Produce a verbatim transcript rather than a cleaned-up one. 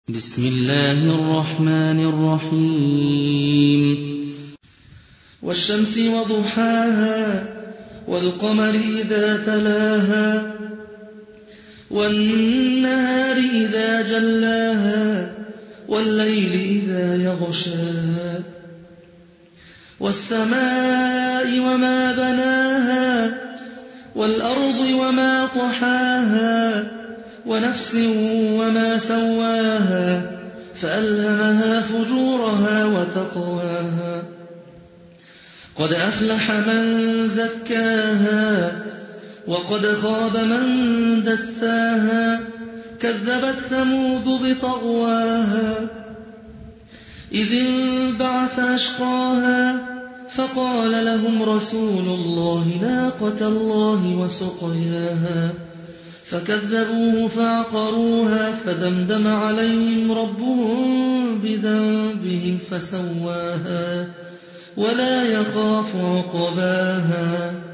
بسم الله الرحمن الرحيم والشمس وضحاها والقمر إذا تلاها والنهار إذا جلاها والليل إذا يغشاها والسماء وما بناها والأرض وما طحاها ونفس وما سواها فألهمها فجورها وتقواها قد أفلح من زكاها وقد خاب من دساها كذبت ثمود بطغواها إذ انبعث أشقاها فقال لهم رسول الله ناقة الله وسقياها فكذبوه فعقروها فدمدم عليهم ربهم بذنبهم فسواها ولا يخاف عقباها